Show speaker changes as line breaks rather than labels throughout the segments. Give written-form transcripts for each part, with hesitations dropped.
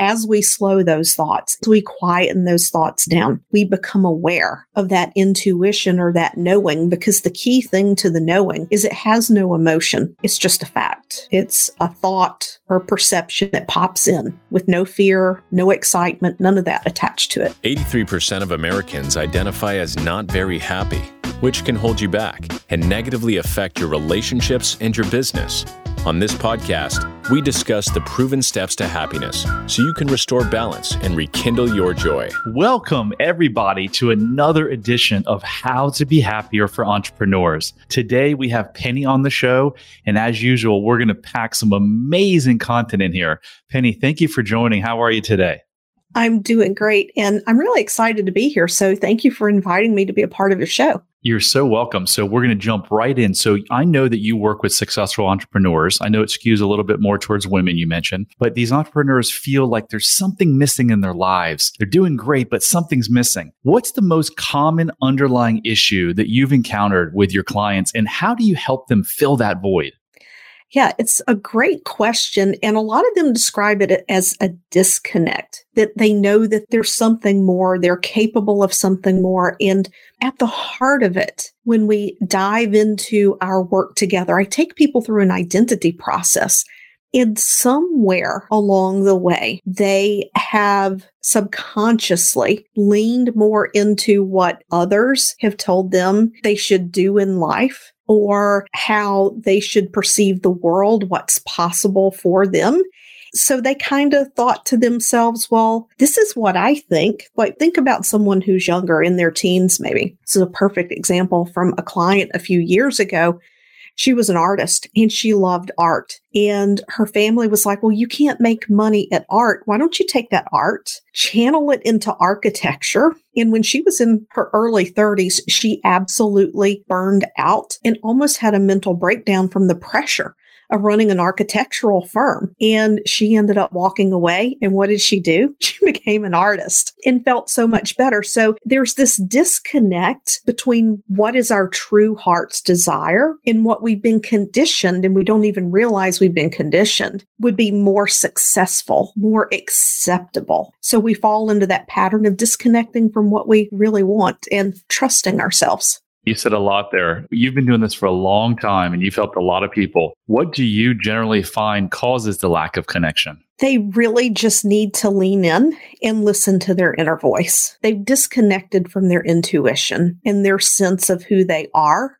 as we slow those thoughts, as we quieten those thoughts down, we become aware of that intuition or that knowing, because the key thing to the knowing is it has no emotion. It's just a fact. It's a thought or perception that pops in with no fear, no excitement, none of that attached to it.
83% of Americans identify as not very happy, which can hold you back and negatively affect your relationships and your business. On this podcast, we discuss the proven steps to happiness so you can restore balance and rekindle your joy.
Welcome, everybody, to another edition of How to Be Happier for Entrepreneurs. Today, we have Penny on the show, and as usual, we're going to pack some amazing content in here. Penny, thank you for joining. How are you today?
I'm doing great, and I'm really excited to be here. So thank you for inviting me to be a part of your show.
You're so welcome. So we're going to jump right in. So I know that you work with successful entrepreneurs. I know it skews a little bit more towards women, you mentioned, but these entrepreneurs feel like there's something missing in their lives. They're doing great, but something's missing. What's the most common underlying issue that you've encountered with your clients, and how do you help them fill that void?
Yeah, it's a great question. And a lot of them describe it as a disconnect, that they know that there's something more, they're capable of something more. And at the heart of it, when we dive into our work together, I take people through an identity process. And somewhere along the way, they have subconsciously leaned more into what others have told them they should do in life, or how they should perceive the world, what's possible for them. So they kind of thought to themselves, well, this is what I think. Like, think about someone who's younger, in their teens, maybe. This is a perfect example from a client a few years ago. She was an artist and she loved art. And her family was like, well, you can't make money at art. Why don't you take that art, channel it into architecture? And when she was in her early 30s, she absolutely burned out and almost had a mental breakdown from the pressure of running an architectural firm. And she ended up walking away. And what did she do? She became an artist and felt so much better. So there's this disconnect between what is our true heart's desire and what we've been conditioned, and we don't even realize we've been conditioned, would be more successful, more acceptable. So we fall into that pattern of disconnecting from what we really want and trusting ourselves.
You said a lot there. You've been doing this for a long time and you've helped a lot of people. What do you generally find causes the lack of connection?
They really just need to lean in and listen to their inner voice. They've disconnected from their intuition and their sense of who they are,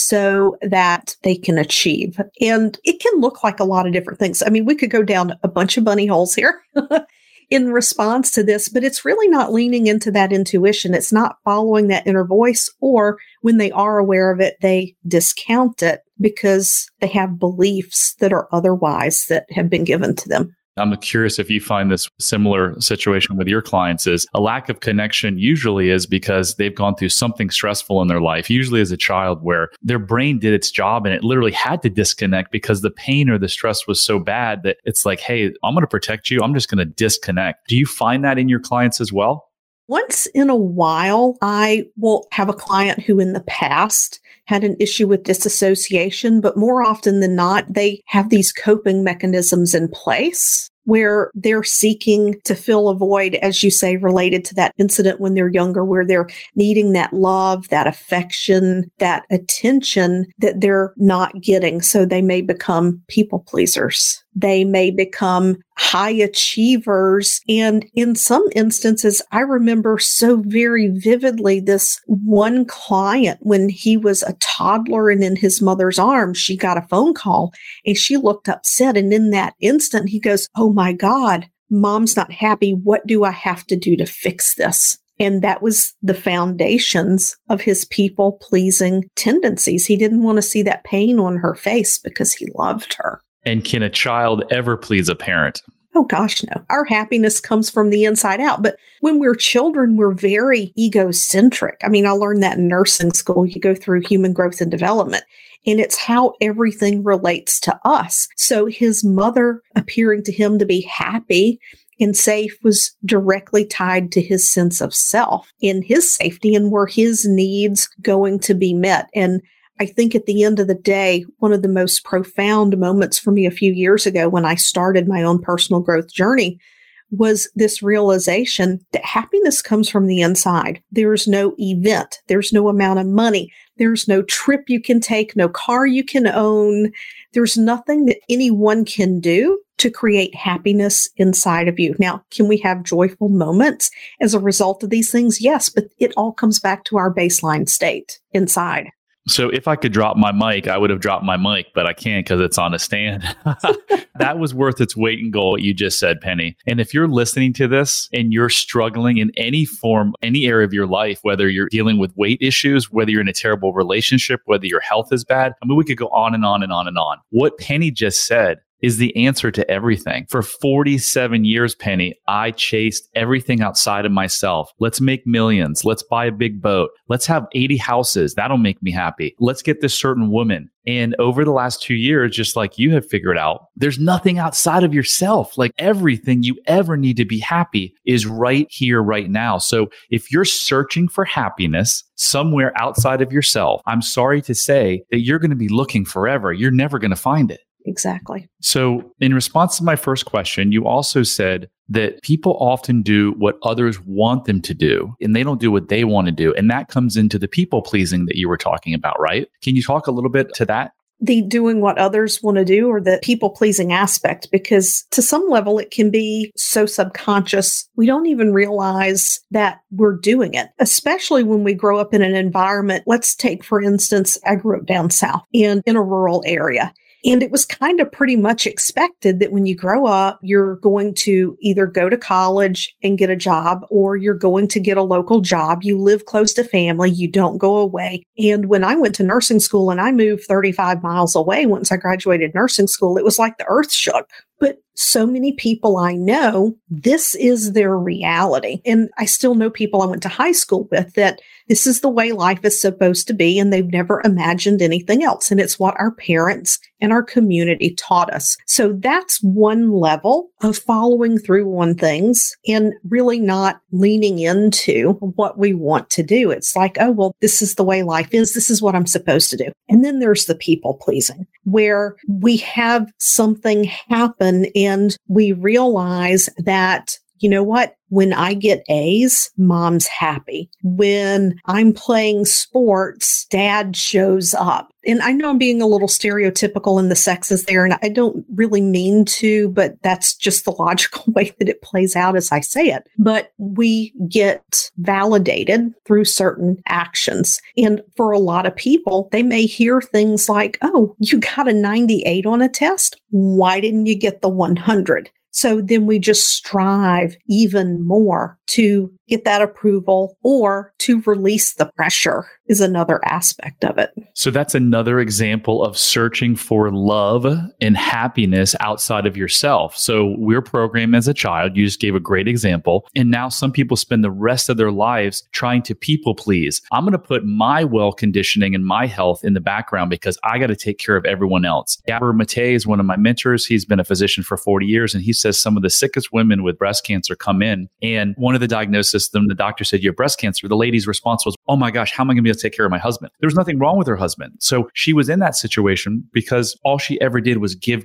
so that they can achieve. And it can look like a lot of different things. I mean, we could go down a bunch of bunny holes here in response to this, but it's really not leaning into that intuition. It's not following that inner voice, or when they are aware of it, they discount it because they have beliefs that are otherwise that have been given to them.
I'm curious if you find this similar situation with your clients. Is a lack of connection usually is because they've gone through something stressful in their life, usually as a child, where their brain did its job and it literally had to disconnect because the pain or the stress was so bad that it's like, hey, I'm going to protect you. I'm just going to disconnect. Do you find that in your clients as well?
Once in a while, I will have a client who in the past had an issue with disassociation, but more often than not, they have these coping mechanisms in place where they're seeking to fill a void, as you say, related to that incident when they're younger, where they're needing that love, that affection, that attention that they're not getting. So they may become people pleasers. They may become high achievers. And in some instances, I remember so very vividly this one client when he was a toddler and in his mother's arms, she got a phone call and she looked upset. And in that instant, he goes, oh my God, mom's not happy. What do I have to do to fix this? And that was the foundations of his people-pleasing tendencies. He didn't want to see that pain on her face because he loved her.
And can a child ever please a parent?
Oh gosh, no. Our happiness comes from the inside out. But when we're children, we're very egocentric. I mean, I learned that in nursing school. You go through human growth and development, and it's how everything relates to us. So his mother appearing to him to be happy and safe was directly tied to his sense of self and his safety, and were his needs going to be met. And I think at the end of the day, one of the most profound moments for me a few years ago when I started my own personal growth journey was this realization that happiness comes from the inside. There's no event. There's no amount of money. There's no trip you can take, no car you can own. There's nothing that anyone can do to create happiness inside of you. Now, can we have joyful moments as a result of these things? Yes, but it all comes back to our baseline state inside.
So if I could drop my mic, I would have dropped my mic, but I can't because it's on a stand. That was worth its weight in gold, what you just said, Penny. And if you're listening to this and you're struggling in any form, any area of your life, whether you're dealing with weight issues, whether you're in a terrible relationship, whether your health is bad, I mean, we could go on and on and on and on. What Penny just said is the answer to everything. For 47 years, Penny, I chased everything outside of myself. Let's make millions. Let's buy a big boat. Let's have 80 houses. That'll make me happy. Let's get this certain woman. And over the last 2 years, just like you have figured out, there's nothing outside of yourself. Like everything you ever need to be happy is right here, right now. So if you're searching for happiness somewhere outside of yourself, I'm sorry to say that you're going to be looking forever. You're never going to find it.
Exactly.
So in response to my first question, you also said that people often do what others want them to do, and they don't do what they want to do. And that comes into the people pleasing that you were talking about, right? Can you talk a little bit to that?
The doing what others want to do, or the people pleasing aspect, because to some level it can be so subconscious. We don't even realize that we're doing it, especially when we grow up in an environment. Let's take, for instance, I grew up down south and in a rural area. And it was kind of pretty much expected that when you grow up, you're going to either go to college and get a job, or you're going to get a local job. You live close to family. You don't go away. And when I went to nursing school and I moved 35 miles away, once I graduated nursing school, it was like the earth shook. But so many people I know, this is their reality. And I still know people I went to high school with that this is the way life is supposed to be, and they've never imagined anything else. And it's what our parents and our community taught us. So that's one level of following through on things and really not leaning into what we want to do. It's like, oh, well, this is the way life is. This is what I'm supposed to do. And then there's the people pleasing, where we have something happen and we realize that, you know what? When I get A's, mom's happy. When I'm playing sports, dad shows up. And I know I'm being a little stereotypical in the sexes there, and I don't really mean to, but that's just the logical way that it plays out as I say it. But we get validated through certain actions. And for a lot of people, they may hear things like, oh, you got a 98 on a test. Why didn't you get the 100? So then we just strive even more to get that approval or to release the pressure is another aspect of it.
So that's another example of searching for love and happiness outside of yourself. So we're programmed as a child. You just gave a great example. And now some people spend the rest of their lives trying to people please. I'm going to put my well conditioning and my health in the background because I got to take care of everyone else. Gabor Mate is one of my mentors. He's been a physician for 40 years. And he says some of the sickest women with breast cancer come in. And one of the diagnoses, the doctor said, you have breast cancer. The lady's response was, oh my gosh, how am I going to be able to take care of my husband? There was nothing wrong with her husband. So she was in that situation because all she ever did was give.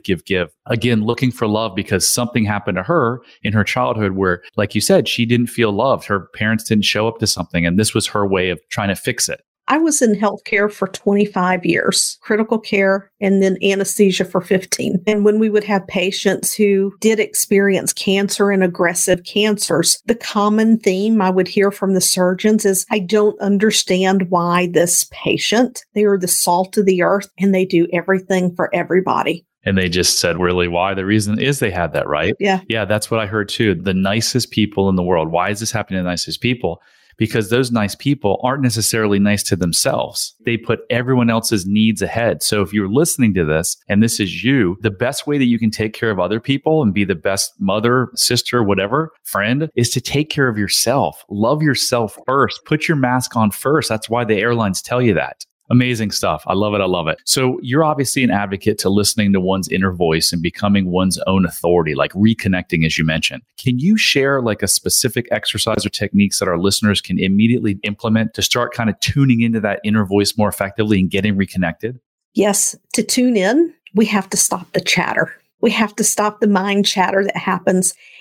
Again, looking for love because something happened to her in her childhood where, like you said, she didn't feel loved. Her parents didn't show up to something. And this was her way of trying to fix it.
I was in healthcare for 25 years, critical care, and then anesthesia for 15. And when we would have patients who did experience cancer and aggressive cancers, the common theme I would hear from the surgeons is, I don't understand why this patient, they are the salt of the earth and they do everything for everybody.
And they just said, really, why? The reason is they had that, right?
Yeah.
Yeah, that's what I heard too. The nicest people in the world. Why is this happening to the nicest people? Because those nice people aren't necessarily nice to themselves. They put everyone else's needs ahead. So if you're listening to this and this is you, the best way that you can take care of other people and be the best mother, sister, whatever, friend, is to take care of yourself. Love yourself first. Put your mask on first. That's why the airlines tell you that. Amazing stuff. I love it. I love it. So you're obviously an advocate to listening to one's inner voice and becoming one's own authority, like reconnecting, as you mentioned. Can you share like a specific exercise or techniques that our listeners can immediately implement to start kind of tuning into that inner voice more effectively and getting reconnected?
Yes. To tune in, we have to stop the chatter. We have to stop the mind chatter that happens.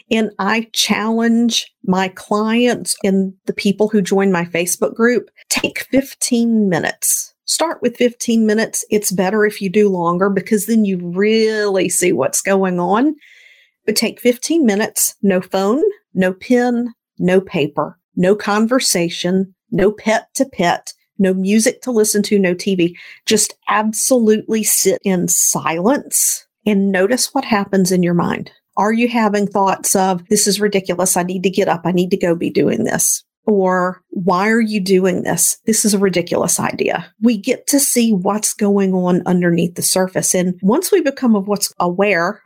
And I challenge my clients and the people who join my Facebook group, take 15 minutes. Start with 15 minutes. It's better if you do longer because then you really see what's going on. But take 15 minutes, no phone, no pen, no paper, no conversation, no pet to pet, no music to listen to, no TV. Just absolutely sit in silence and notice what happens in your mind. Are you having thoughts of, this is ridiculous, I need to get up, I need to go be doing this? Or why are you doing this? This is a ridiculous idea. We get to see what's going on underneath the surface. And once we become aware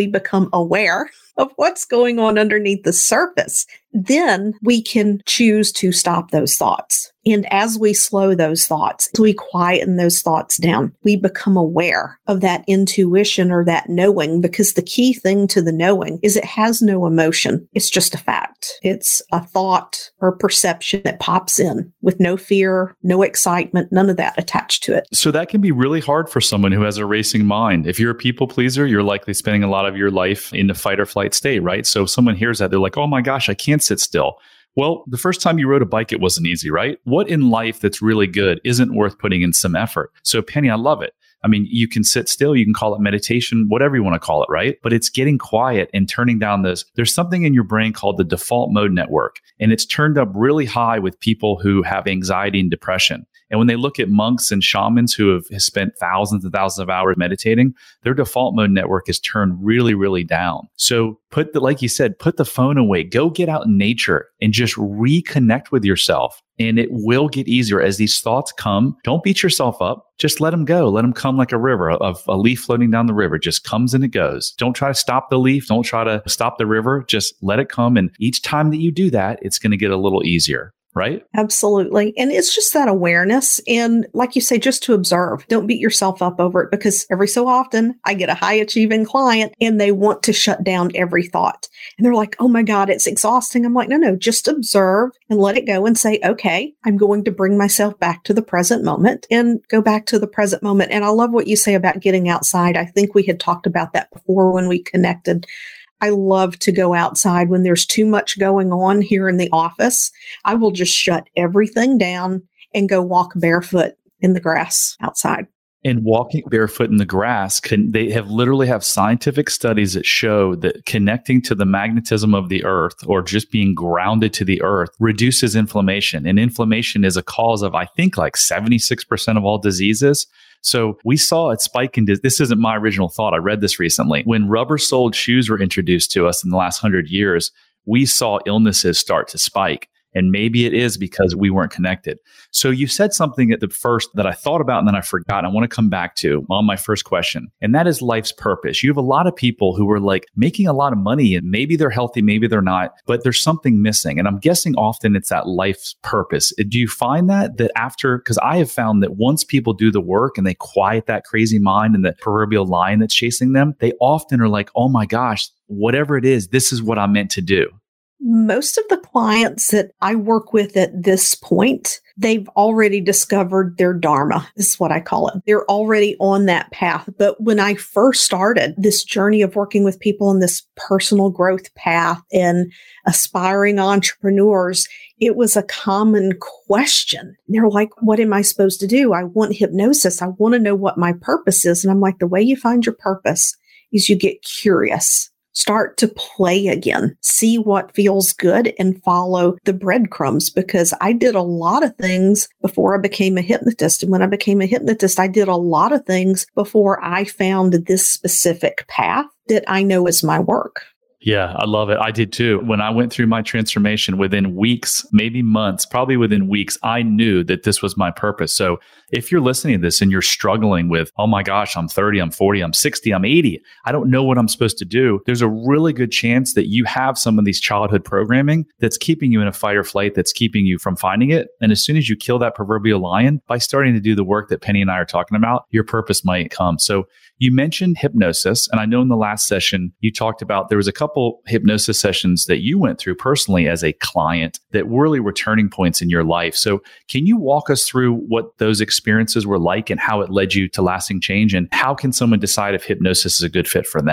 of what's going on underneath the surface, then we can choose to stop those thoughts. And as we slow those thoughts, as we quieten those thoughts down, we become aware of that intuition or that knowing, because the key thing to the knowing is it has no emotion. It's just a fact. It's a thought or perception that pops in with no fear, no excitement, none of that attached to it.
So that can be really hard for someone who has a racing mind. If you're a people pleaser, you're likely spending a lot of your life in the fight or flight state, right? So if someone hears that, they're like, oh my gosh, I can't sit still. Well, the first time you rode a bike, it wasn't easy, right? What in life that's really good isn't worth putting in some effort? So Penny, I love it. I mean, you can sit still, you can call it meditation, whatever you want to call it, right? But it's getting quiet and turning down there's something in your brain called the default mode network. And it's turned up really high with people who have anxiety and depression. And when they look at monks and shamans who have spent thousands and thousands of hours meditating, their default mode network is turned really, really down. So like you said, put the phone away, go get out in nature and just reconnect with yourself. And it will get easier as these thoughts come. Don't beat yourself up. Just let them go. Let them come like a river, of a leaf floating down the river. Just comes and it goes. Don't try to stop the leaf. Don't try to stop the river. Just let it come. And each time that you do that, it's going to get a little easier. Right?
Absolutely. And it's just that awareness. And like you say, just to observe, don't beat yourself up over it, because every so often I get a high achieving client and they want to shut down every thought. And they're like, oh my God, it's exhausting. I'm like, no, just observe and let it go and say, okay, I'm going to bring myself back to the present moment and go back to the present moment. And I love what you say about getting outside. I think we had talked about that before when we connected. I love to go outside when there's too much going on here in the office. I will just shut everything down and go walk barefoot in the grass outside.
And walking barefoot in the grass, they literally have scientific studies that show that connecting to the magnetism of the earth, or just being grounded to the earth, reduces inflammation. And inflammation is a cause of, I think, like 76% of all diseases. So we saw it spike in, this isn't my original thought, I read this recently. When rubber-soled shoes were introduced to us in the last 100 years, we saw illnesses start to spike. And maybe it is because we weren't connected. So you said something at the first that I thought about and then I forgot. I want to come back to on my first question. And that is life's purpose. You have a lot of people who are like making a lot of money, and maybe they're healthy, maybe they're not, but there's something missing. And I'm guessing often it's that life's purpose. Do you find that after, because I have found that once people do the work and they quiet that crazy mind and the proverbial lion that's chasing them, they often are like, oh my gosh, whatever it is, this is what I'm meant to do.
Most of the clients that I work with at this point, they've already discovered their dharma. This is what I call it. They're already on that path. But when I first started this journey of working with people in this personal growth path and aspiring entrepreneurs, it was a common question. They're like, what am I supposed to do? I want hypnosis. I want to know what my purpose is. And I'm like, the way you find your purpose is you get curious. Start to play again, see what feels good and follow the breadcrumbs, because I did a lot of things before I became a hypnotist. And when I became a hypnotist, I did a lot of things before I found this specific path that I know is my work.
Yeah, I love it. I did too. When I went through my transformation, within weeks, maybe months, probably within weeks, I knew that this was my purpose. So if you're listening to this and you're struggling with, oh my gosh, I'm 30, I'm 40, I'm 60, I'm 80, I don't know what I'm supposed to do, there's a really good chance that you have some of these childhood programming that's keeping you in a fight or flight, that's keeping you from finding it. And as soon as you kill that proverbial lion, by starting to do the work that Penny and I are talking about, your purpose might come. So you mentioned hypnosis, and I know in the last session you talked about there was a couple hypnosis sessions that you went through personally as a client that really were turning points in your life. So can you walk us through what those experiences were like and how it led you to lasting change, and how can someone decide if hypnosis is a good fit for them?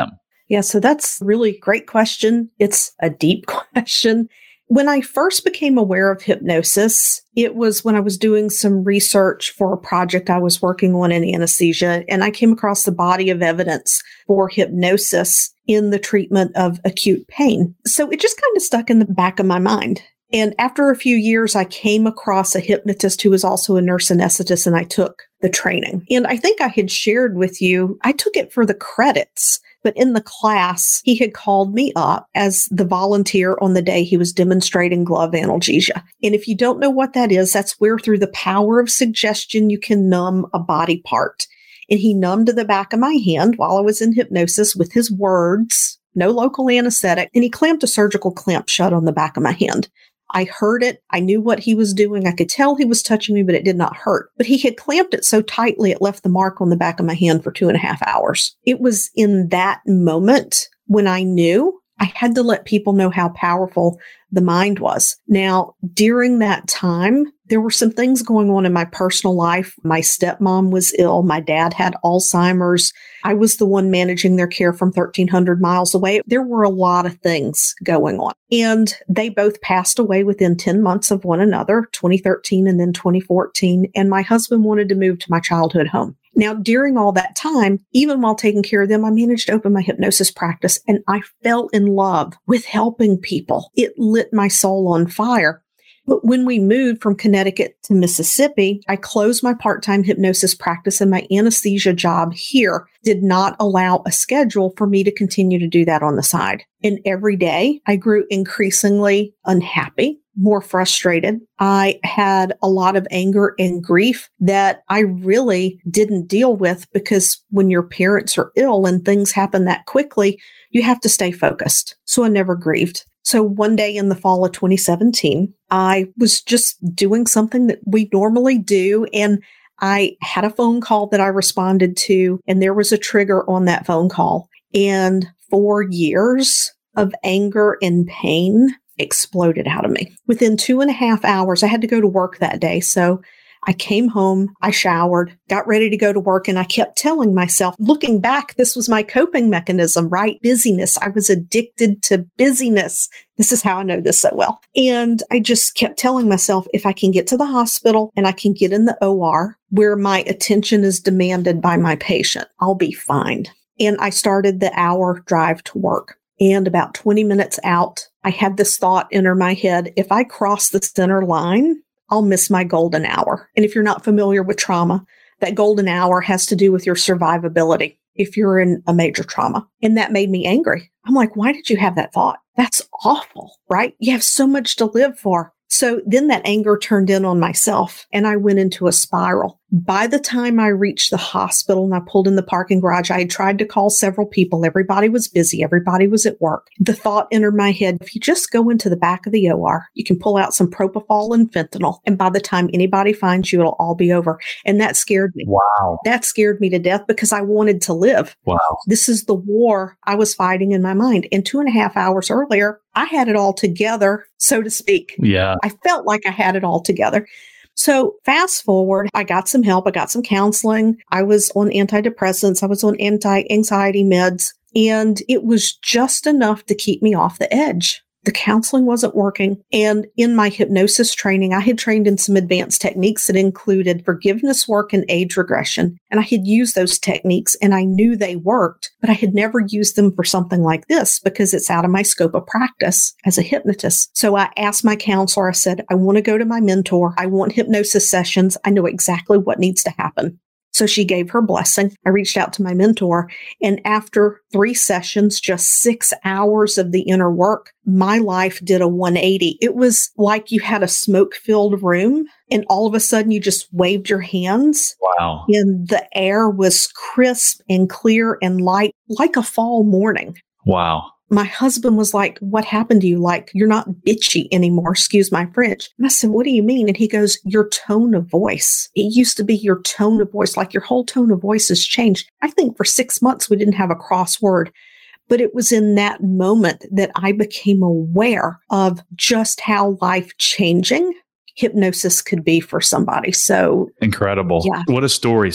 Yeah, so that's a really great question. It's a deep question. When I first became aware of hypnosis, it was when I was doing some research for a project I was working on in anesthesia, and I came across the body of evidence for hypnosis in the treatment of acute pain. So it just kind of stuck in the back of my mind. And after a few years, I came across a hypnotist who was also a nurse anesthetist, and I took the training. And I think I had shared with you, I took it for the credits. But in the class, he had called me up as the volunteer on the day he was demonstrating glove analgesia. And if you don't know what that is, that's where through the power of suggestion, you can numb a body part. And he numbed the back of my hand while I was in hypnosis with his words, no local anesthetic, and he clamped a surgical clamp shut on the back of my hand. I heard it. I knew what he was doing. I could tell he was touching me, but it did not hurt. But he had clamped it so tightly, it left the mark on the back of my hand for 2.5 hours. It was in that moment when I knew I had to let people know how powerful the mind was. Now, during that time, there were some things going on in my personal life. My stepmom was ill. My dad had Alzheimer's. I was the one managing their care from 1,300 miles away. There were a lot of things going on. And they both passed away within 10 months of one another, 2013 and then 2014. And my husband wanted to move to my childhood home. Now, during all that time, even while taking care of them, I managed to open my hypnosis practice, and I fell in love with helping people. It lit my soul on fire. But when we moved from Connecticut to Mississippi, I closed my part-time hypnosis practice, and my anesthesia job here did not allow a schedule for me to continue to do that on the side. And every day I grew increasingly unhappy, more frustrated. I had a lot of anger and grief that I really didn't deal with, because when your parents are ill and things happen that quickly, you have to stay focused. So I never grieved. So one day in the fall of 2017, I was just doing something that we normally do. And I had a phone call that I responded to, and there was a trigger on that phone call. And 4 years of anger and pain exploded out of me. Within 2.5 hours, I had to go to work that day. So I came home, I showered, got ready to go to work, and I kept telling myself, looking back, this was my coping mechanism, right? Busyness. I was addicted to busyness. This is how I know this so well. And I just kept telling myself, if I can get to the hospital and I can get in the OR where my attention is demanded by my patient, I'll be fine. And I started the hour drive to work. And about 20 minutes out, I had this thought enter my head: if I cross the center line, I'll miss my golden hour. And if you're not familiar with trauma, that golden hour has to do with your survivability if you're in a major trauma. And that made me angry. I'm like, why did you have that thought? That's awful, right? You have so much to live for. So then that anger turned in on myself, and I went into a spiral. By the time I reached the hospital and I pulled in the parking garage, I had tried to call several people. Everybody was busy. Everybody was at work. The thought entered my head: if you just go into the back of the OR, you can pull out some propofol and fentanyl, and by the time anybody finds you, it'll all be over. And that scared me.
Wow.
That scared me to death, because I wanted to live.
Wow.
This is the war I was fighting in my mind. And 2.5 hours earlier, I had it all together, so to speak.
Yeah.
I felt like I had it all together. So fast forward, I got some help. I got some counseling. I was on antidepressants. I was on anti-anxiety meds, and it was just enough to keep me off the edge. The counseling wasn't working. And in my hypnosis training, I had trained in some advanced techniques that included forgiveness work and age regression. And I had used those techniques, and I knew they worked, but I had never used them for something like this because it's out of my scope of practice as a hypnotist. So I asked my counselor, I said, I want to go to my mentor. I want hypnosis sessions. I know exactly what needs to happen. So she gave her blessing. I reached out to my mentor, and after 3 sessions, just 6 hours of the inner work, my life did a 180. It was like you had a smoke-filled room, and all of a sudden you just waved your hands.
Wow.
And the air was crisp and clear and light, like a fall morning.
Wow.
My husband was like, what happened to you? Like, you're not bitchy anymore. Excuse my French. And I said, what do you mean? And he goes, your tone of voice. It used to be your tone of voice. Like, your whole tone of voice has changed. I think for 6 months we didn't have a crossword, but it was in that moment that I became aware of just how life-changing hypnosis could be for somebody. So
incredible.
Yeah.
What a story. So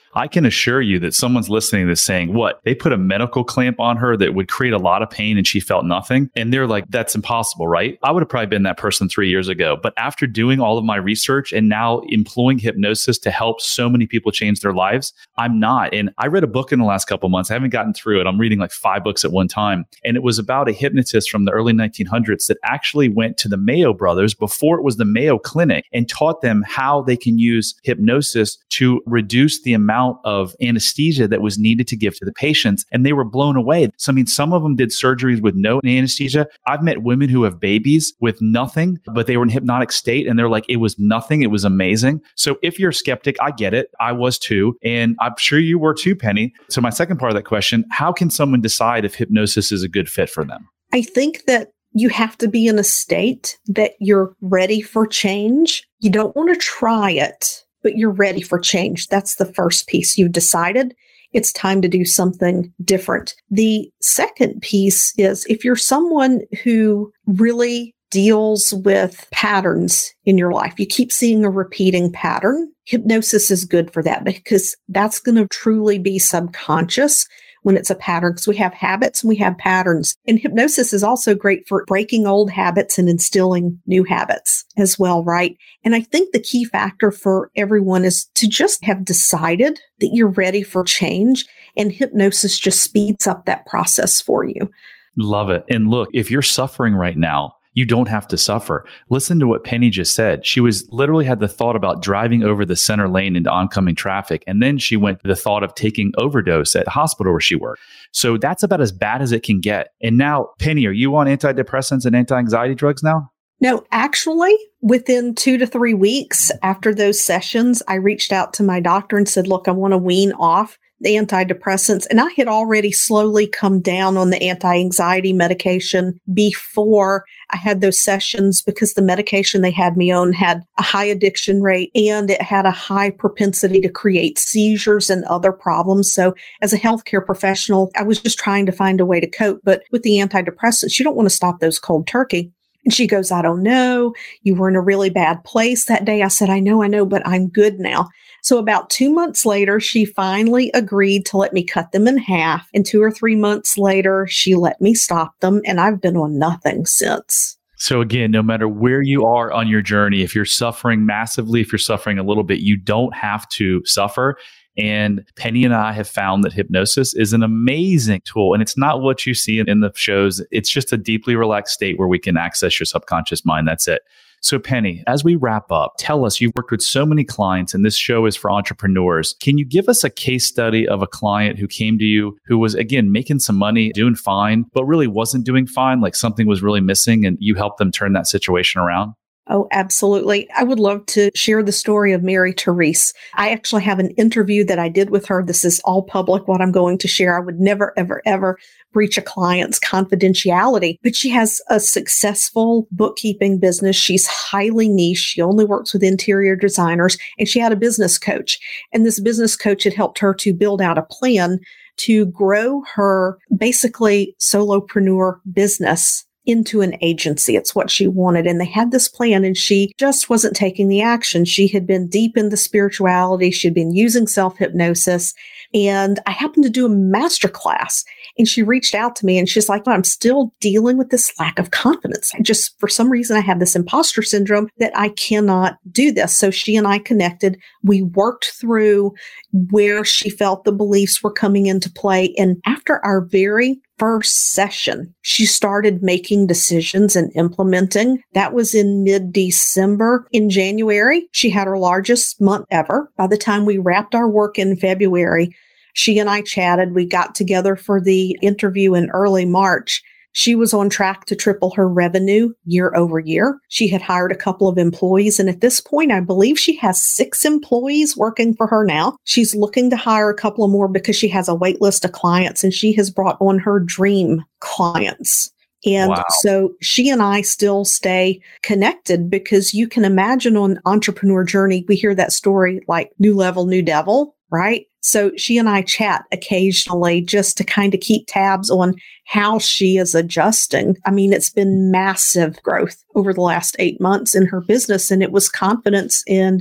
I can assure you that someone's listening to this saying, what? They put a medical clamp on her that would create a lot of pain and she felt nothing. And they're like, that's impossible, right? I would have probably been that person 3 years ago. But after doing all of my research and now employing hypnosis to help so many people change their lives, I'm not. And I read a book in the last couple of months. I haven't gotten through it. I'm reading like 5 books at one time. And it was about a hypnotist from the early 1900s that actually went to the Mayo brothers before it was the Mayo Clinic and taught them how they can use hypnosis to reduce the amount of anesthesia that was needed to give to the patients. And they were blown away. So, I mean, some of them did surgeries with no anesthesia. I've met women who have babies with nothing, but they were in hypnotic state and they're like, it was nothing. It was amazing. So if you're a skeptic, I get it. I was too. And I'm sure you were too, Penny. So my second part of that question, how can someone decide if hypnosis is a good fit for them?
I think that you have to be in a state that you're ready for change. You don't want to try it, but you're ready for change. That's the first piece. You've decided it's time to do something different. The second piece is if you're someone who really deals with patterns in your life, you keep seeing a repeating pattern, hypnosis is good for that because that's going to truly be subconscious when it's a pattern, because we have habits and we have patterns. And hypnosis is also great for breaking old habits and instilling new habits as well, right? And I think the key factor for everyone is to just have decided that you're ready for change, and hypnosis just speeds up that process for you.
Love it. And look, if you're suffering right now, you don't have to suffer. Listen to what Penny just said. She was literally had the thought about driving over the center lane into oncoming traffic. And then she went to the thought of taking overdose at the hospital where she worked. So that's about as bad as it can get. And now, Penny, are you on antidepressants and anti-anxiety drugs now?
No, actually, within 2 to 3 weeks after those sessions, I reached out to my doctor and said, look, I want to wean off the antidepressants. And I had already slowly come down on the anti-anxiety medication before I had those sessions because the medication they had me on had a high addiction rate and it had a high propensity to create seizures and other problems. So as a healthcare professional, I was just trying to find a way to cope. But with the antidepressants, you don't want to stop those cold turkey. And she goes, I don't know. You were in a really bad place that day. I said, I know, but I'm good now. So about 2 months later, she finally agreed to let me cut them in half. And 2 or 3 months later, she let me stop them. And I've been on nothing since.
So again, no matter where you are on your journey, if you're suffering massively, if you're suffering a little bit, you don't have to suffer. And Penny and I have found that hypnosis is an amazing tool. And it's not what you see in the shows. It's just a deeply relaxed state where we can access your subconscious mind. That's it. So Penny, as we wrap up, tell us, you've worked with so many clients and this show is for entrepreneurs. Can you give us a case study of a client who came to you who was, again, making some money, doing fine, but really wasn't doing fine, like something was really missing and you helped them turn that situation around?
Oh, absolutely. I would love to share the story of Mary Therese. I actually have an interview that I did with her. This is all public, what I'm going to share. I would never, ever breach a client's confidentiality, but she has a successful bookkeeping business. She's highly niche. She only works with interior designers, and she had a business coach. And this business coach had helped her to build out a plan to grow her basically solopreneur business into an agency. It's what she wanted. And they had this plan and she just wasn't taking the action. She had been deep into spirituality. She'd been using self-hypnosis. And I happened to do a masterclass and she reached out to me and she's like, well, I'm still dealing with this lack of confidence. I just, for some reason, I have this imposter syndrome that I cannot do this. So she and I connected. We worked through where she felt the beliefs were coming into play. And after our very first session, she started making decisions and implementing. That was in mid-December. In January, she had her largest month ever. By the time we wrapped our work in February, she and I chatted. We got together for the interview in early March. She was on track to triple her revenue year over year. She had hired a couple of employees. And at this point, I believe she has 6 employees working for her now. She's looking to hire a couple of more because she has a wait list of clients and she has brought on her dream clients. And so she and I still stay connected because you can imagine on Entrepreneur Journey, we hear that story like new level, new devil, right? So she and I chat occasionally just to kind of keep tabs on how she is adjusting. I mean, it's been massive growth over the last 8 months in her business, and it was confidence and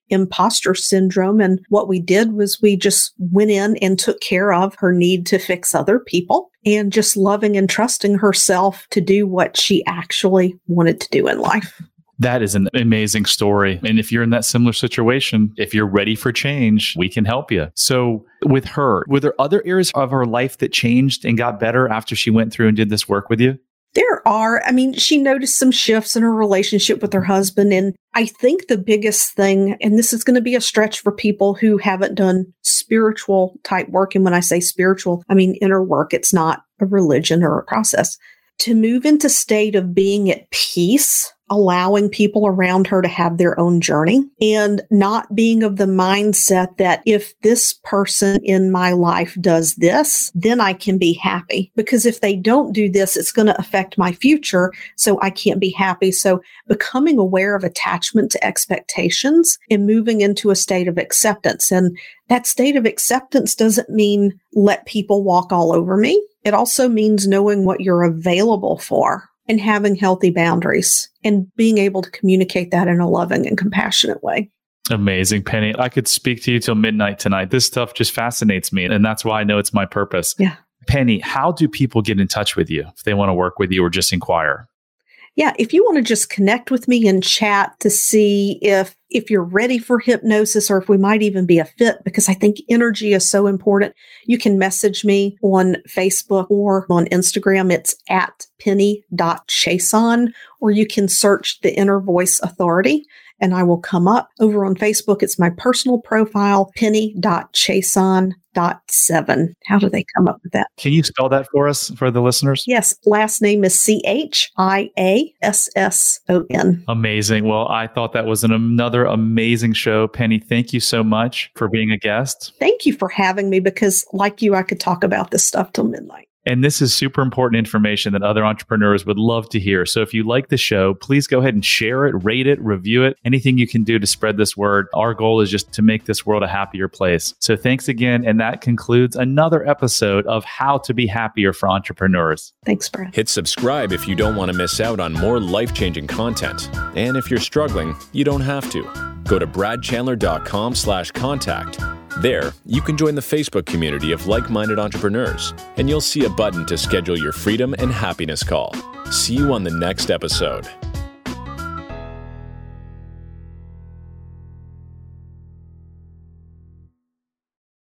imposter syndrome. And what we did was we just went in and took care of her need to fix other people and just loving and trusting herself to do what she actually wanted to do in life.
That is an amazing story. And if you're in that similar situation, if you're ready for change, we can help you. So with her, were there other areas of her life that changed and got better after she went through and did this work with you?
There are. I mean, she noticed some shifts in her relationship with her husband. And I think the biggest thing, and this is going to be a stretch for people who haven't done spiritual type work. And when I say spiritual, I mean inner work. It's not a religion or a process. To move into state of being at peace, allowing people around her to have their own journey and not being of the mindset that if this person in my life does this, then I can be happy. Because if they don't do this, it's going to affect my future. So I can't be happy. So becoming aware of attachment to expectations and moving into a state of acceptance. And that state of acceptance doesn't mean let people walk all over me. It also means knowing what you're available for and having healthy boundaries and being able to communicate that in a loving and compassionate way.
Amazing, Penny. I could speak to you till midnight tonight. This stuff just fascinates me. And that's why I know it's my purpose.
Yeah.
Penny, how do people get in touch with you if they want to work with you or just inquire?
Yeah, if you want to just connect with me and chat to see if you're ready for hypnosis or if we might even be a fit, because I think energy is so important, you can message me on Facebook or on Instagram. It's at penny.chason, or you can search the Inner Voice Authority and I will come up. Over on Facebook, it's my personal profile, penny.chason.7. How do they come up with that?
Can you spell that for us, for the listeners?
Yes. Last name is CHIASSON.
Amazing. Well, I thought that was another amazing show. Penny, thank you so much for being a guest.
Thank you for having me, because like you, I could talk about this stuff till midnight.
And this is super important information that other entrepreneurs would love to hear. So if you like the show, please go ahead and share it, rate it, review it, anything you can do to spread this word. Our goal is just to make this world a happier place. So thanks again. And that concludes another episode of How to Be Happier for Entrepreneurs.
Thanks, Brad.
Hit subscribe if you don't want to miss out on more life-changing content. And if you're struggling, you don't have to. Go to bradchandler.com/contact. There, you can join the Facebook community of like-minded entrepreneurs, and you'll see a button to schedule your freedom and happiness call. See you on the next episode.